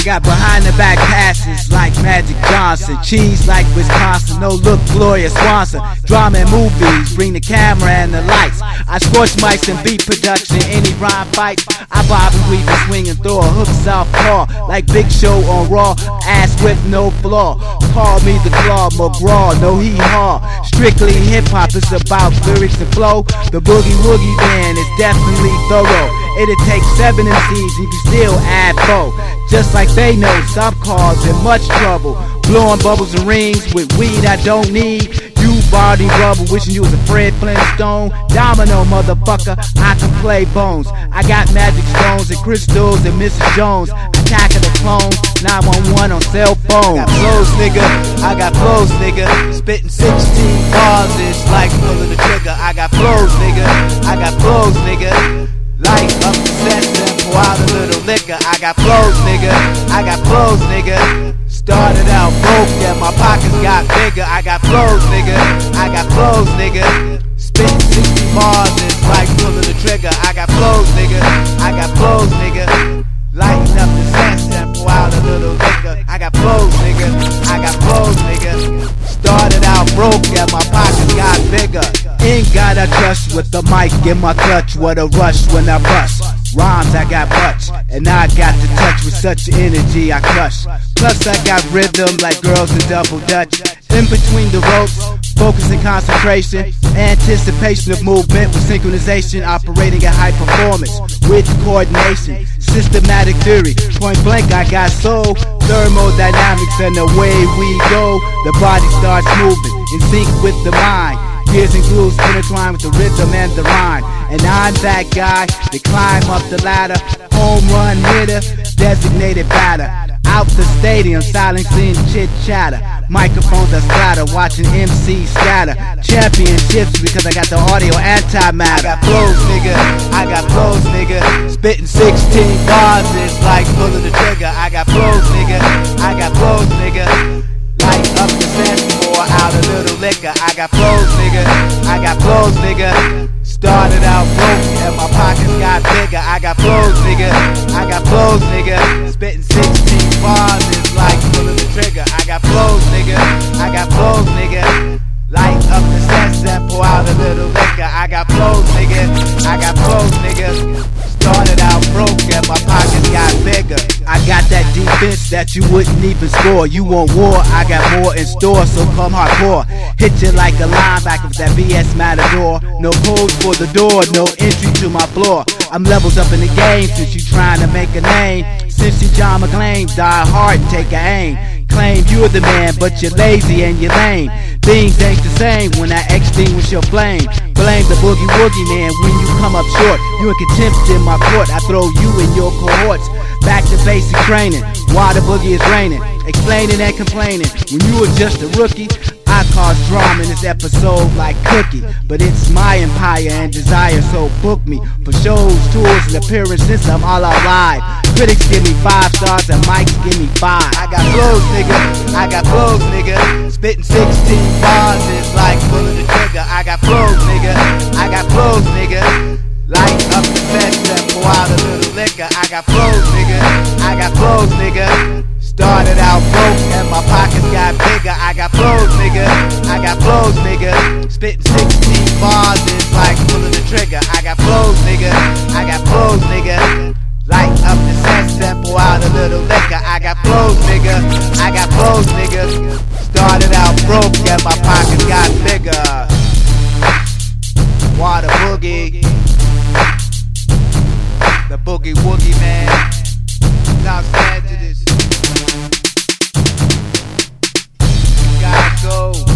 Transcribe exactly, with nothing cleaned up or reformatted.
got behind the back passes like Magic Johnson, cheese like Wisconsin, no look Gloria Swanson. Drama and movies, bring the camera and the lights. I scorch mics and beat production, any rhyme fights. I bob and weave and swing and throw a hook southpaw like Big Show on Raw, ass with no flaw. Call me the Claw McGraw, no hee-haw. Strictly hip-hop, it's about lyrics and flow. The Boogie Woogie Band is definitely thorough. It'll take seven M Cs and you can still add four. Just like they know, some causing much trouble. Blowing bubbles and rings with weed I don't need. You body rubble, wishing you was a Fred Flintstone. Domino, motherfucker, I can play bones. I got magic stones and crystals and Missus Jones. Attack of the clones, nine one one on cell phone. I got flows, nigga, I got flows, nigga. Spitting sixteen bars, it's like pulling the trigger. I got flows, nigga, I got flows, nigga. Light up the set and pour out a little liquor. I got flows, nigga, I got flows, nigga. Started out broke and my pockets got bigger. I got flows, nigga, I got flows, nigga. Spitting sixty bars, it's like pulling the trigger. I got flows, nigga, I got flows, nigga. Lighten up the sense and pour out a little liquor. I got flows, nigga, I got flows, nigga. Started out broke and my pockets got bigger. Ain't got a trust with the mic in my clutch. What a rush when I bust. Rhymes I got much, and I got the touch with such energy I crush. Plus I got rhythm like girls in double dutch. In between the ropes, focus and concentration, anticipation of movement with synchronization, operating at high performance with coordination, systematic theory. Point blank I got soul, thermodynamics, and the way we go, the body starts moving in sync with the mind. Gears and grooves intertwine with the rhythm and the rhyme. And I'm that guy that climb up the ladder, home run hitter, designated batter. Out the stadium, silencing chit chatter. Microphones that splatter, watching M Cs scatter. Championships because I got the audio antimatter. I got flows, nigga, I got flows, nigga. Spitting sixteen bars, it's like pulling the trigger. I got flows, nigga, I got flows, nigga. Light up the sense, pour out a little liquor. I got flows, nigga, I got flows, nigga. Started out broke and my pockets got bigger. I got flows, nigga, I got flows, nigga. Spitting sixteen bars, it's like pulling the trigger. I got flows, nigga, I got flows, nigga. Light up the sense and pour out a little liquor. I got flows, nigga, I got flows, nigga. Started out broke and my pockets got bigger. I got that defense that you wouldn't even score. You want war, I got more in store, so come hardcore. Hit you like a linebacker with that B S Matador. No codes for the door, no entry to my floor. I'm levels up in the game since you trying to make a name. Since you John McClane, die hard and take a aim. Claim you're the man, but you're lazy and you're lame. Things ain't the same when I extinguish your flame. Blame the Boogie Woogie Man when you come up short. You in contempt in my court, I throw you in your cohorts. Back to basic training, while the boogie is raining. Explaining and complaining, when you were just a rookie. I cause drama in this episode like Cookie. But it's my empire and desire, so book me for shows, tours, and appearances. I'm all out live. Critics give me five stars and mics give me five. I got flows, nigga, I got flows, nigga. Spitting sixteen bars, it's like pulling the trigger. I got flows, nigga, I got flows, nigga. Light up the fest and pour out a little liquor. I got flows, nigga, I got flows, nigga. Started out broke and my pockets got bigger. I got flows, nigga, I got flows, nigga. Spitting sixteen bars, it's like pulling the trigger. I got flows, nigga, I got flows, nigga. Light up the sense and pour out a little liquor. I got flows, nigga, I got flows, nigga. Started out broke and my pockets got bigger. Water Boogie, the Boogie Woogie Man, Los Angeles. Gotta go.